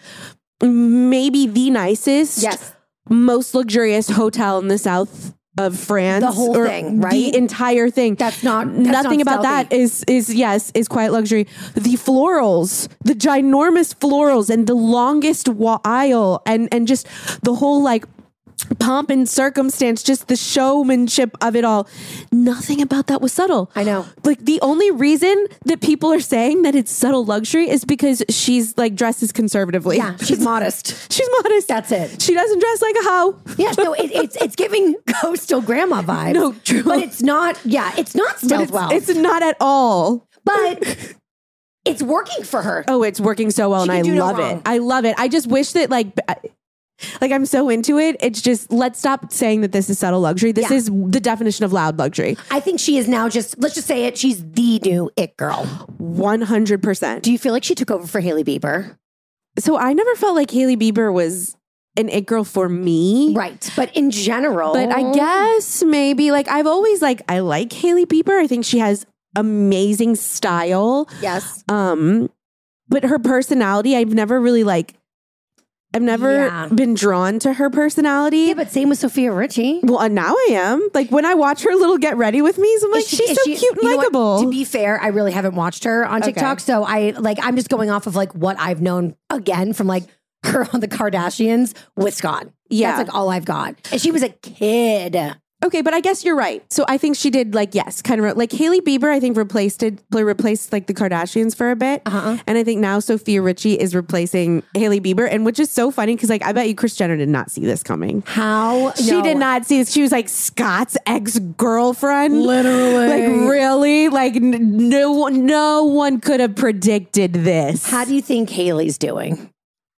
maybe the nicest, Yes. most luxurious hotel in the south of France. The whole or thing, right? The entire thing. That's not- that's nothing not about that stealthy. is is yes, is quiet luxury. The florals, the ginormous florals and the longest wa- aisle and and just the whole like pomp and circumstance, just the showmanship of it all. Nothing about that was subtle. I know. Like the only reason that people are saying that it's subtle luxury is because she's like dresses conservatively. Yeah, she's modest. She's modest. That's it. She doesn't dress like a hoe. Yeah, no, it, it's it's giving coastal grandma vibes. No, true. But it's not, yeah, it's not But stealth it's, wealth. it's not at all. but it's working for her. Oh, it's working so well, She and I can do no love wrong. it. I love it. I just wish that like. I- Like I'm so into it. It's just, let's stop saying that this is subtle luxury. This Yeah. is the definition of loud luxury. I think she is now just, let's just say it, she's the new it girl. one hundred percent. Do you feel like she took over for Hailey Bieber? So I never felt like Hailey Bieber was an it girl for me. Right. But in general. But I guess maybe like I've always like, I like Hailey Bieber. I think she has amazing style. Yes. Um, but her personality, I've never really like, I've never Yeah. been drawn to her personality. Yeah, but same with Sophia Richie. Well, and now I am. Like when I watch her little get ready with me, I'm like, Is she- she's is so she- cute and you know what? likable. To be fair, I really haven't watched her on TikTok. Okay. So I like, I'm just going off of like what I've known again from like her on the Kardashians with Scott. Yeah. That's like all I've got. And she was a kid. Okay, but I guess you're right. So I think she did like, yes, kind of like Hailey Bieber, I think replaced it, replaced like the Kardashians for a bit. Uh-huh. And I think now Sophia Richie is replacing Hailey Bieber. And which is so funny because like, I bet you Kris Jenner did not see this coming. How? She No. did not see this. She was like Scott's ex-girlfriend. Literally. Like really? Like n- no one, no one could have predicted this. How do you think Hailey's doing?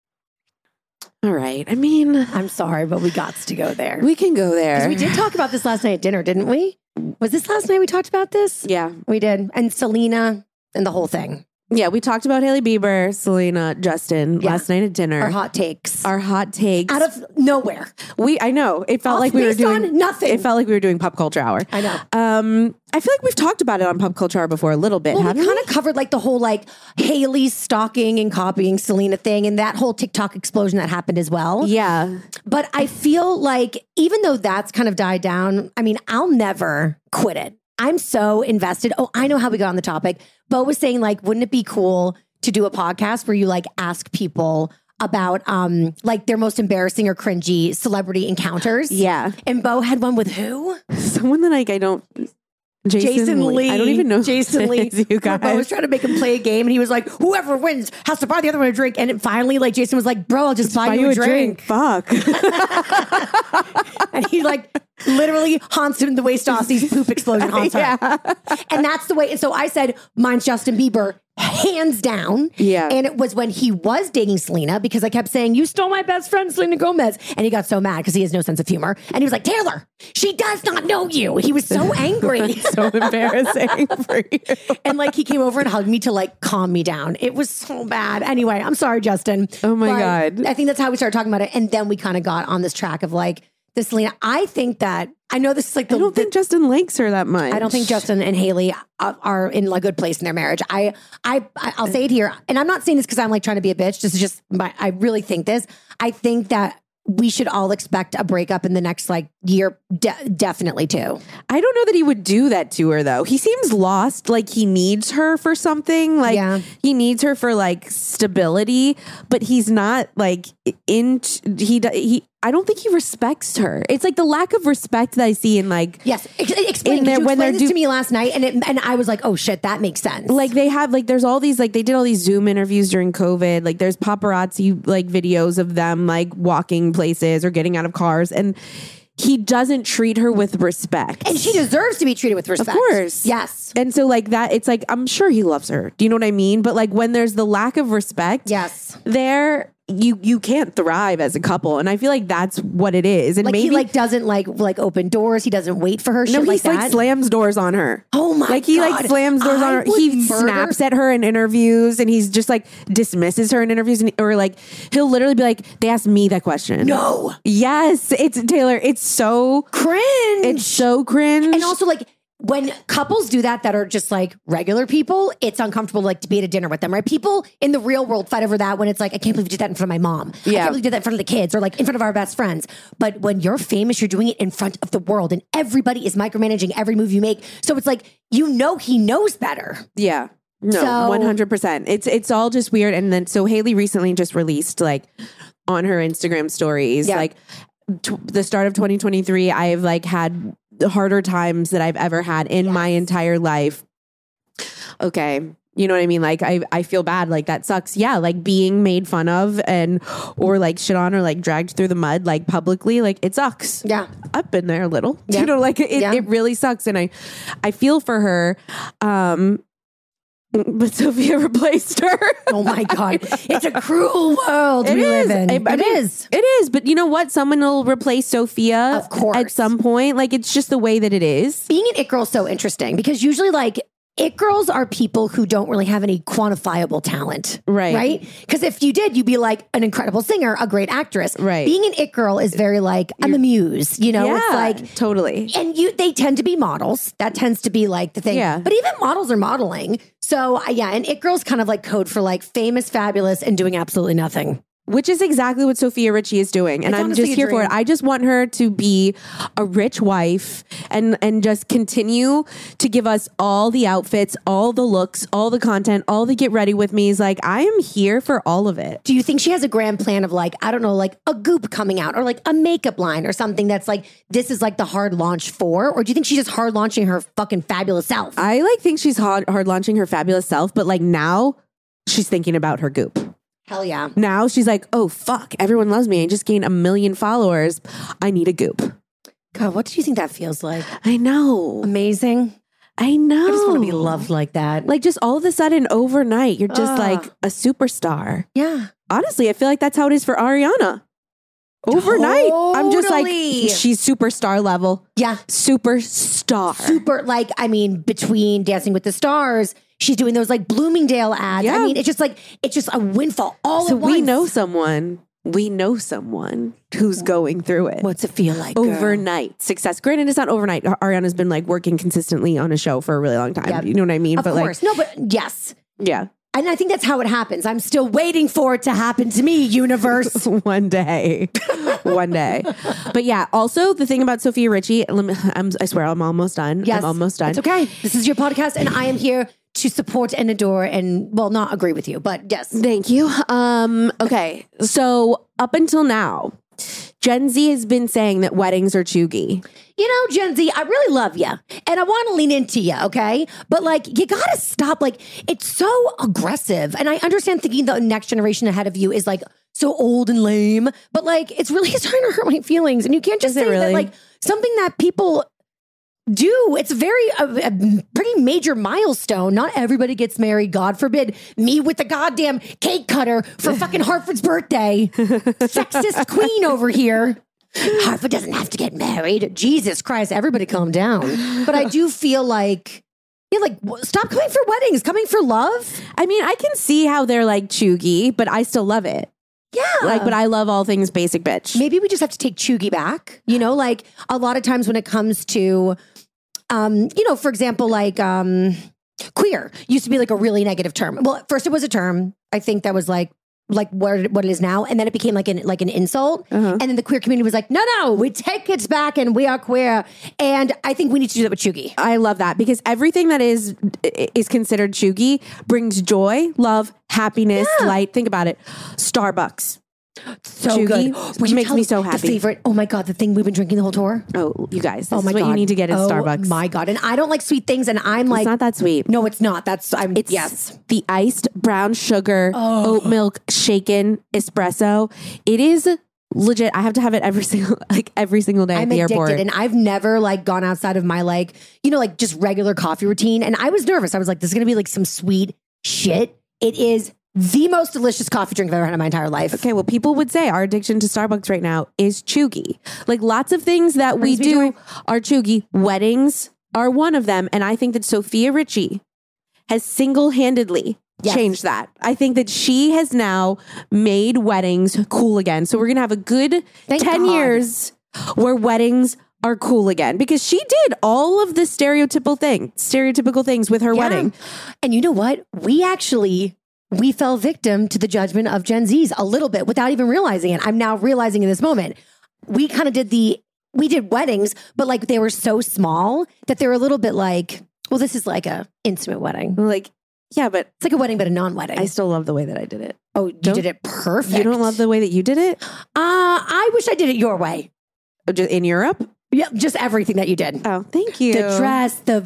All right. I mean, I'm sorry, but we got to go there. we can go there. We did talk about this last night at dinner, didn't we? Was this last night we talked about this? Yeah. We did. And Selena and the whole thing. Yeah, we talked about Hailey Bieber, Selena, Justin Yeah. last night at dinner. Our hot takes. Our hot takes. Out of nowhere. we, I know it felt Off like we were based doing on nothing. It felt like we were doing Pop Culture Hour. I know. Um, I feel like we've talked about it on Pop Culture Hour before a little bit. Well, we haven't kind of covered like the whole like Hailey stalking and copying Selena thing and that whole TikTok explosion that happened as well. Yeah. But I feel like even though that's kind of died down, I mean, I'll never quit it. I'm so invested. Oh, I know how we got on the topic. Bo was saying like, wouldn't it be cool to do a podcast where you like ask people about um like their most embarrassing or cringy celebrity encounters? Yeah. And Bo had one with who? Someone that like I don't. Jason, Jason Lee. I don't even know. who Jason it Lee. is, you guys. Bo was trying to make him play a game, and he was like, "Whoever wins has to buy the other one a drink." And it finally, like Jason was like, "Bro, I'll just buy, Buy you a drink." Fuck. And he like literally haunts him the way Stassi's poop explosion haunts her. Yeah. And that's the way. And so I said, mine's Justin Bieber, hands down. Yeah. And it was when he was dating Selena because I kept saying, "You stole my best friend, Selena Gomez." And he got so mad because he has no sense of humor. And he was like, "Taylor, she does not know you." He was so angry. So embarrassing for you. And like he came over and hugged me to like calm me down. It was so bad. Anyway, I'm sorry, Justin. Oh my But God. I think that's how we started talking about it. And then we kind of got on this track of like the Selena. I think that I know this is like the. I don't think Justin likes her that much. I don't think Justin and Haley are, are in a good place in their marriage. I, I, I'll say it here, and I'm not saying this because I'm like trying to be a bitch. This is just my. I really think this. I think that we should all expect a breakup in the next like year. De- definitely too. I don't know that he would do that to her though. He seems lost. Like he needs her for something. Like Yeah. he needs her for like stability, but he's not like in. He he. I don't think he respects her. It's like the lack of respect that I see in like Yes, Ex- explain. In There, there- you when explained they're this do- to me last night, and it, and I was like, oh shit, that makes sense. like they have like there's all these like they did all these Zoom interviews during COVID. Like there's paparazzi like videos of them like walking places or getting out of cars, and he doesn't treat her with respect. and she deserves to be treated with respect. course. Yes. And so like that, it's like I'm sure he loves her. Do you know what I mean? But like when there's the lack of respect, Yes. there you you can't thrive as a couple, and I feel like that's what it is. And Like maybe he like doesn't like like open doors. He doesn't wait for her. no, shit he like like, that. slams doors on her. Oh my Like he God. like slams doors I on her. would He murder- snaps at her in interviews, and he's just like dismisses her in interviews, and, or like he'll literally be like, "They asked me that question." No. Yes, it's Taylor. It's so Cringe. it's so cringe. And also, like, when couples do that that are just like regular people, it's uncomfortable like to be at a dinner with them, right? People in the real world fight over that when it's like, I can't believe you did that in front of my mom. I Yeah. can't believe you did that in front of the kids or like in front of our best friends. But when you're famous, you're doing it in front of the world and everybody is micromanaging every move you make. So it's like, you know, he knows better. Yeah. No, So- one hundred percent. It's it's all just weird. And then so Haley recently just released like on her Instagram stories, Yeah. like t- the start of twenty twenty-three, I've like had the harder times that I've ever had in my entire life. Okay. You know what I mean? Like I, I feel bad. Like that sucks. Yeah. Like being made fun of and, or like shit on or like dragged through the mud, like publicly, like it sucks. Yeah. I've been there a little, Yeah. you know, like it, Yeah. it really sucks. And I, I feel for her. Um, but Sophia replaced her. Oh my God. It's a cruel world It we is. live in. I- I It mean, is. It is. But you know what? Someone will replace Sophia Of course. at some point. Like it's just the way that it is. Being an it girl is so interesting because usually like it girls are people who don't really have any quantifiable talent. Right. Right? Because if you did, you'd be like an incredible singer, a great actress. Right. Being an it girl is very like, I'm a muse, you know? yeah. It's like, totally. and you, they tend to be models. That tends to be like the thing. Yeah. But even models are modeling. So uh, yeah, and it girl's kind of like code for like famous, fabulous, and doing absolutely nothing. Which is exactly what Sophia Richie is doing. And It's I'm honestly just a here for dream. it. I just want her to be a rich wife and and just continue to give us all the outfits, all the looks, all the content, all the get ready with me's. Like I am here for all of it. Do you think she has a grand plan of like, I don't know, like a goop coming out or like a makeup line or something that's like, this is like the hard launch for? Or do you think she's just hard launching her fucking fabulous self? I like think she's hard, hard launching her fabulous self, but like now she's thinking about her goop. Hell yeah. Now she's like, oh fuck, everyone loves me. I just gained a million followers. I need a goop. God, what do you think that feels like? I know. Amazing. I know. I just want to be loved like that. Like just all of a sudden overnight, you're just Ugh. like a superstar. yeah. Honestly, I feel like that's how it is for Ariana. Overnight, I'm just like, Totally. she's superstar level. Yeah. Superstar. Super, like, I mean, between Dancing with the Stars, she's doing those like Bloomingdale ads. Yeah. I mean, it's just like, it's just a windfall all So at once. we know someone, we know someone who's going through it. What's it feel like? girl? Overnight success. Granted, it's not overnight. Ariana's been like working consistently on a show for a really long time. Yep. You know what I mean? Of but course. No, but yes. like, yeah. And I think that's how it happens. I'm still waiting for it to happen to me, universe. One day, one day. But yeah, also the thing about Sophia Richie, let me- I'm, I swear I'm almost done. Yes. I'm almost done. It's okay. This is your podcast, and I am here to support and adore and, well, not agree with you, but yes. Thank you. Um, okay. So up until now, Gen Z has been saying that weddings are chuggy. You know, Gen Z, I really love you and I want to lean into you, okay? But like, you got to stop. Like, it's so aggressive. And I understand thinking the next generation ahead of you is like so old and lame, but like, it's really starting to hurt my feelings. And you can't just Is it say that really? like something that people do. It's very a, a pretty major milestone. Not everybody gets married. God forbid me with the goddamn cake cutter for fucking Hartford's birthday. Sexist queen over here. Hartford doesn't have to get married. Jesus Christ, everybody calm down. But I do feel like, yeah, like w- stop coming for weddings, coming for love. I mean, I can see how they're like chuggy, but I still love it. Yeah. Like, but I love all things basic bitch. Maybe we just have to take chuggy back. You know, like a lot of times when it comes to, um, you know, for example, like um, queer used to be like a really negative term. Well, first it was a term. I think that was like like what what it is now, and then it became like an like an insult. Uh-huh. And then the queer community was like, no, no, we take it back, and we are queer. And I think we need to do that with chuggy. I love that because everything that is is considered chuggy brings joy, love, happiness, Yeah. light. Think about it. Starbucks. So Chuggy good. Will you makes tell me so the happy. favorite. Oh my god, the thing we've been drinking the whole tour. Oh, you guys, this Oh is my what god, you need to get at oh Starbucks. My god, and I don't like sweet things, and I'm like, It's not that sweet. no, it's not. That's I'm. It's yes. the iced brown sugar Oh. oat milk shaken espresso. It is legit. I have to have it every single like every single day I'm at the addicted, airport. and I've never like gone outside of my like you know like just regular coffee routine. And I was nervous. I was like, this is gonna be like some sweet shit. It is the most delicious coffee drink I've ever had in my entire life. Okay, well, people would say our addiction to Starbucks right now is chuggy. Like lots of things that we Brings me do joy. are chuggy. Weddings are one of them. And I think that Sophia Richie has single-handedly Yes. changed that. I think that she has now made weddings cool again. So we're going to have a good Thank ten God. years where weddings are cool again because she did all of the stereotypical thing, stereotypical things with her Yeah. wedding. And you know what? We actually we fell victim to the judgment of Gen Zs a little bit without even realizing it. I'm now realizing in this moment. We kind of did the we did weddings, but like they were so small that they were a little bit like, well, this is like a intimate wedding. Like, yeah, but It's like a wedding, but a non-wedding. I still love the way that I did it. oh, you don't- did it perfect. You don't love the way that you did it? Uh, I wish I did it your way. Just in Europe? Yeah, just everything that you did. Oh, thank you. The dress, the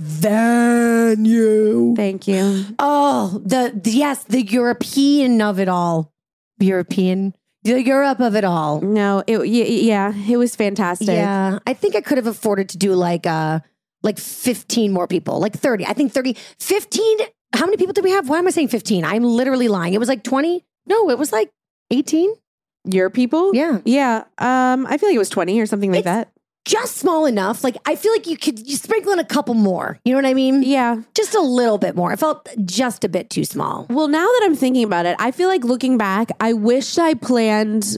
venue. Thank you. Oh, the, the yes, the European of it all. European, the Europe of it all. No, it y- yeah, it was fantastic. Yeah, I think I could have afforded to do like uh like fifteen more people, like thirty. I think thirty, fifteen. How many people did we have? Why am I saying fifteen? I'm literally lying. It was like twenty. No, it was like eighteen. Your people? Yeah. Yeah. Um, I feel like it was twenty or something like It's- that. Just small enough. Like I feel like you could you sprinkle in a couple more. You know what I mean? Yeah. Just a little bit more. It felt just a bit too small. Well, now that I'm thinking about it, I feel like looking back, I wish I planned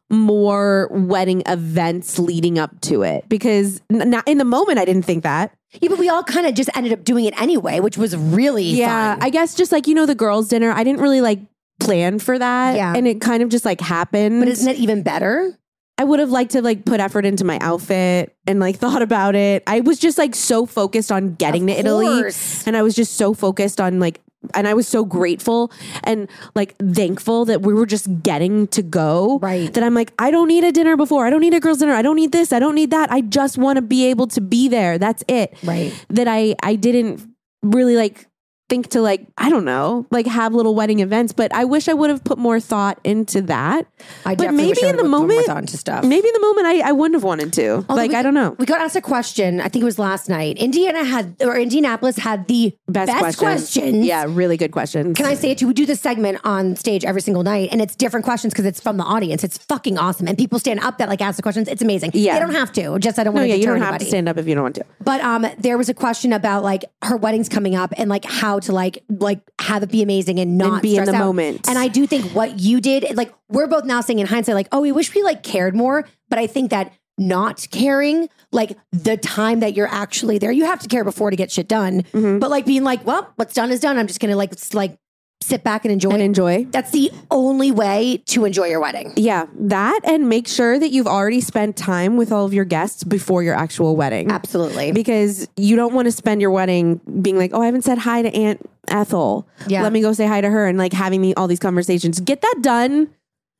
more wedding events leading up to it because n- not in the moment I didn't think that. Yeah, but we all kind of just ended up doing it anyway, which was really Yeah, fun. I guess just like, you know, the girls' dinner, I didn't really like plan for that. Yeah. And it kind of just like happened. But isn't it even better? I would have liked to like put effort into my outfit and like thought about it. I was just like so focused on getting Of to Italy. course. And I was just so focused on like, and I was so grateful and like thankful that we were just getting to go. Right. That I'm like, I don't need a dinner before. I don't need a girl's dinner. I don't need this. I don't need that. I just want to be able to be there. That's it. Right. That I, I didn't really like think to like, I don't know, like have little wedding events, but I wish I would have put more thought into that. I But definitely maybe wish I in the would've put more moment- thought into stuff. Maybe in the moment I, I wouldn't have wanted to. Although like, we- I don't know. We got asked a question. I think it was last night. Indiana had, or Indianapolis had the best, Best, questions. questions. Yeah, really good questions. Can I say it to you? We do this segment on stage every single night, and it's different questions because it's from the audience. It's fucking awesome, and people stand up that like ask the questions. It's amazing. Yeah. They don't have to. Just I don't No, want to yeah, you deter don't anybody. have to stand up if you don't want to. But um, there was a question about like her wedding's coming up and like how to like like have it be amazing and not be in stress the out. moment. And I do think what you did, like we're both now saying in hindsight, like, oh, we wish we like cared more. But I think that not caring, like the time that you're actually there, you have to care before to get shit done. Mm-hmm. But like being like, well, what's done is done. I'm just gonna like s- like sit back and enjoy. And it. enjoy. That's the only way to enjoy your wedding. Yeah, that and make sure that you've already spent time with all of your guests before your actual wedding. Absolutely. Because you don't want to spend your wedding being like, oh, I haven't said hi to Aunt Ethel. Yeah. Let me go say hi to her and like having the, all these conversations. Get that done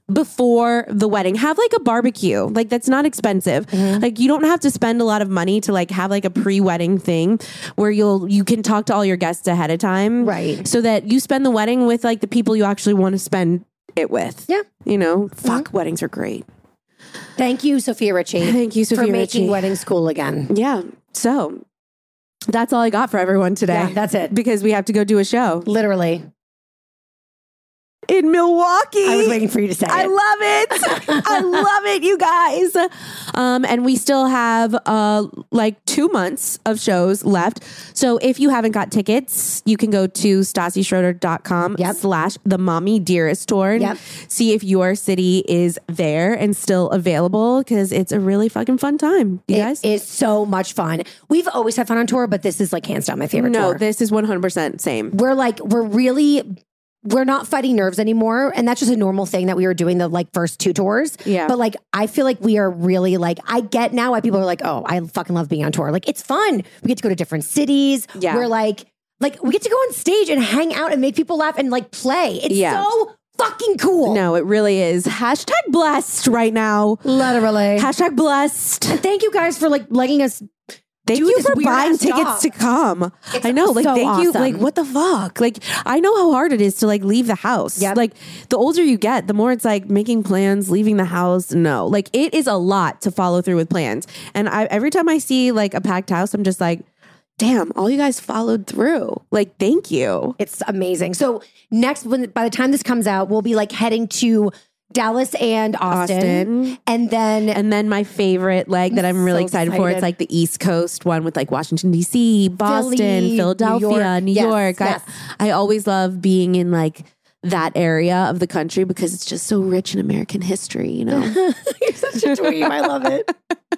before the wedding. Have like a barbecue. Like that's not expensive. Mm-hmm. Like you don't have to spend a lot of money to like have like a pre-wedding thing where you'll you can talk to all your guests ahead of time. Right. So that you spend the wedding with like the people you actually want to spend it with. Yeah. You know, fuck, weddings are great. Thank you, Sophia Richie. Thank you, Sophia for making Richie. weddings cool again. Yeah. So that's all I got for everyone today. Yeah, that's it. Because we have to go do a show. Literally. in Milwaukee. I was waiting for you to say I it. love it. I love it, you guys. Um, and we still have uh, like two months of shows left. So if you haven't got tickets, you can go to stassi schroeder dot com Yep. slash the Mommy Dearest tour and Yep. see if your city is there and still available, because it's a really fucking fun time. You guys? It is so much fun. We've always had fun on tour, but this is like hands down my favorite no, tour. this is one hundred percent same. We're like, we're really, we're not fighting nerves anymore. And that's just a normal thing that we were doing the like first two tours. Yeah. But like, I feel like we are really like, I get now why people are like, oh, I fucking love being on tour. Like, it's fun. We get to go to different cities. Yeah. We're like, like we get to go on stage and hang out and make people laugh and like play. It's Yeah. so fucking cool. No, it really is. Hashtag blessed right now. Literally. Hashtag blessed. Thank you guys for like letting us Thank do you this for weird buying ass tickets job. to come. It's I know, like, so thank you. awesome. Like, what the fuck? Like, I know how hard it is to like leave the house. Yep. Like, the older you get, the more it's like making plans, leaving the house. No, like, it is a lot to follow through with plans. And I, every time I see like a packed house, I'm just like, damn, all you guys followed through. Like, thank you. It's amazing. So next, when by the time this comes out, we'll be like heading to Dallas and Austin, Austin. and then And then my favorite leg that I'm really So excited, for, it's excited. like the East Coast one with like Washington, D C, Boston, Philly, New Philadelphia, York. New Yes, York. yes. I, I always love being in like that area of the country because it's just so rich in American history, you know? you're such a dweeb. I love it.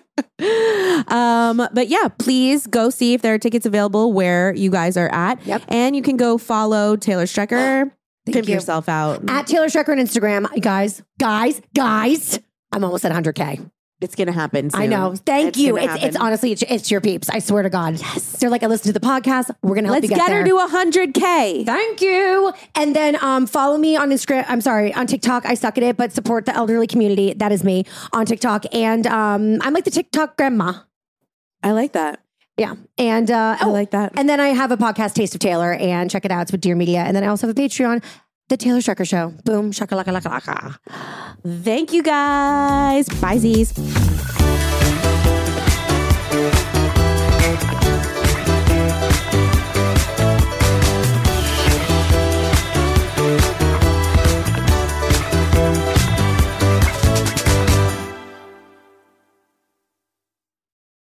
um, but yeah, please go see if there are tickets available where you guys are at. Yep. And you can go follow Taylor Strecker. Thank Pimp you. yourself out. At Taylor Strecker on Instagram, guys, guys, guys. I'm almost at one hundred K. It's going to happen soon. I know. Thank It's you. gonna It's, happen. it's honestly, it's, it's your peeps. I swear to God. Yes. They're like, I listen to the podcast. We're going to help Let's you get, get, her there. to one hundred K. Thank you. And then um, follow me on Instagram. I'm sorry, on TikTok. I suck at it, but support the elderly community. That is me on TikTok. And um, I'm like the TikTok grandma. I like that. Yeah. And uh, I like that. And then I have a podcast, Taste of Taylor, and check it out. It's with Dear Media. And then I also have a Patreon, The Taylor Strecker Show. Boom. Shaka laka laka laka. Thank you guys. Bye, Z's.